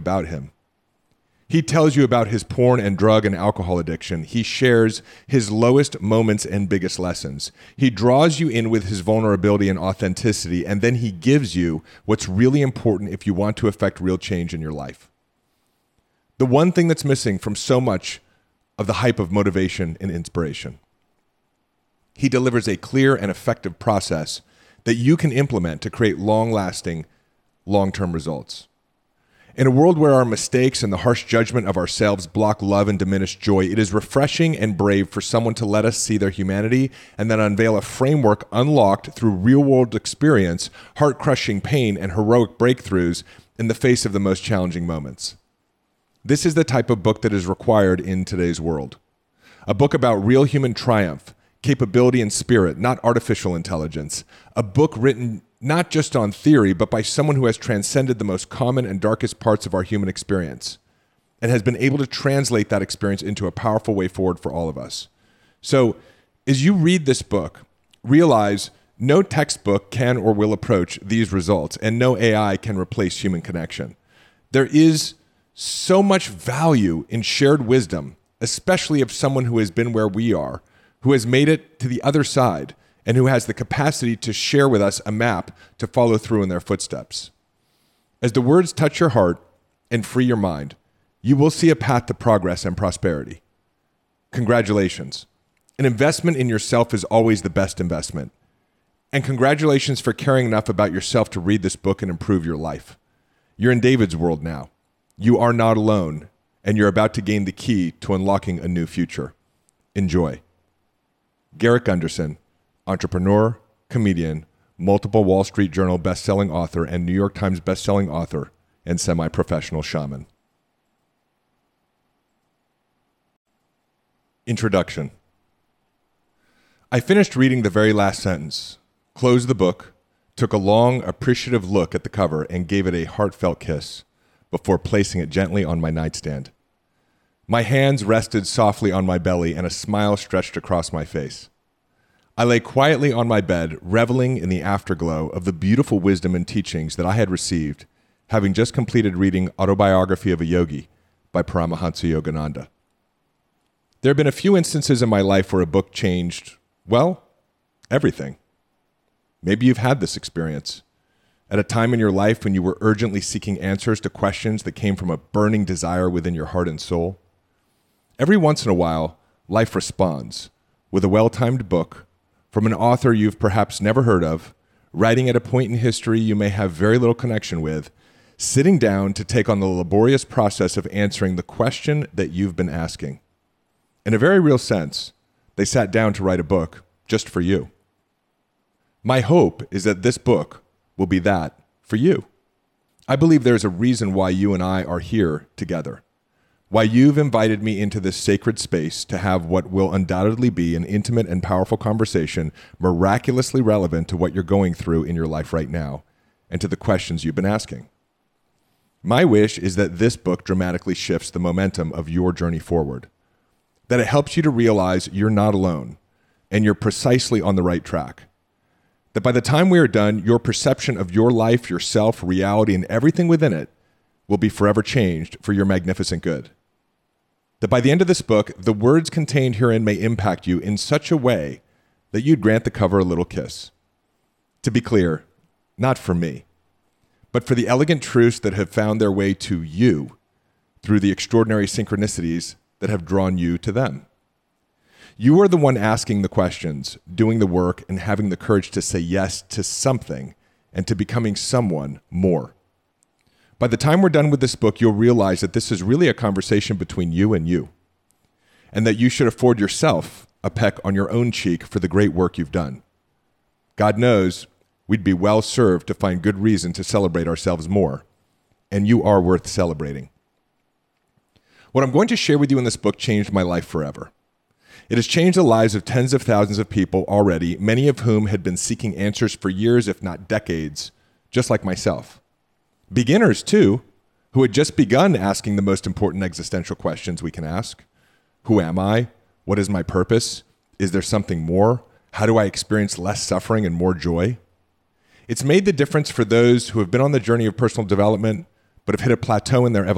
about him. He tells you about his porn and drug and alcohol addiction. He shares his lowest moments and biggest lessons. He draws you in with his vulnerability and authenticity, and then he gives you what's really important if you want to affect real change in your life. The one thing that's missing from so much of the hype of motivation and inspiration. He delivers a clear and effective process that you can implement to create long-lasting, long-term results. In a world where our mistakes and the harsh judgment of ourselves block love and diminish joy, it is refreshing and brave for someone to let us see their humanity and then unveil a framework unlocked through real-world experience, heart-crushing pain, and heroic breakthroughs in the face of the most challenging moments. This is the type of book that is required in today's world. A book about real human triumph, capability, and spirit, not artificial intelligence. A book written not just on theory, but by someone who has transcended the most common and darkest parts of our human experience and has been able to translate that experience into a powerful way forward for all of us. So as you read this book, realize no textbook can or will approach these results, and no AI can replace human connection. There is so much value in shared wisdom, especially of someone who has been where we are, who has made it to the other side, and who has the capacity to share with us a map to follow through in their footsteps. As the words touch your heart and free your mind, you will see a path to progress and prosperity. Congratulations. An investment in yourself is always the best investment. And congratulations for caring enough about yourself to read this book and improve your life. You're in David's world now. You are not alone, and you're about to gain the key to unlocking a new future. Enjoy. Garrick Gunderson, entrepreneur, comedian, multiple Wall Street Journal best-selling author, and New York Times best-selling author, and semi-professional shaman. Introduction. I finished reading the very last sentence, closed the book, took a long, appreciative look at the cover, and gave it a heartfelt kiss before placing it gently on my nightstand. My hands rested softly on my belly, and a smile stretched across my face. I lay quietly on my bed, reveling in the afterglow of the beautiful wisdom and teachings that I had received, having just completed reading Autobiography of a Yogi by Paramahansa Yogananda. There have been a few instances in my life where a book changed, well, everything. Maybe you've had this experience. At a time in your life when you were urgently seeking answers to questions that came from a burning desire within your heart and soul. Every once in a while, life responds with a well-timed book from an author you've perhaps never heard of, writing at a point in history you may have very little connection with, sitting down to take on the laborious process of answering the question that you've been asking. In a very real sense, they sat down to write a book just for you. My hope is that this book will be that for you. I believe there's a reason why you and I are here together. Why you've invited me into this sacred space to have what will undoubtedly be an intimate and powerful conversation miraculously relevant to what you're going through in your life right now and to the questions you've been asking. My wish is that this book dramatically shifts the momentum of your journey forward, that it helps you to realize you're not alone and you're precisely on the right track, that by the time we are done, your perception of your life, yourself, reality, and everything within it will be forever changed for your magnificent good. That by the end of this book, the words contained herein may impact you in such a way that you'd grant the cover a little kiss. To be clear, not for me, but for the elegant truths that have found their way to you through the extraordinary synchronicities that have drawn you to them. You are the one asking the questions, doing the work, and having the courage to say yes to something and to becoming someone more. By the time we're done with this book, you'll realize that this is really a conversation between you, and that you should afford yourself a peck on your own cheek for the great work you've done. God knows we'd be well served to find good reason to celebrate ourselves more, and you are worth celebrating. What I'm going to share with you in this book changed my life forever. It has changed the lives of tens of thousands of people already, many of whom had been seeking answers for years, if not decades, just like myself. Beginners, too, who had just begun asking the most important existential questions we can ask. Who am I? What is my purpose? Is there something more? How do I experience less suffering and more joy? It's made the difference for those who have been on the journey of personal development, but have hit a plateau in their evolution.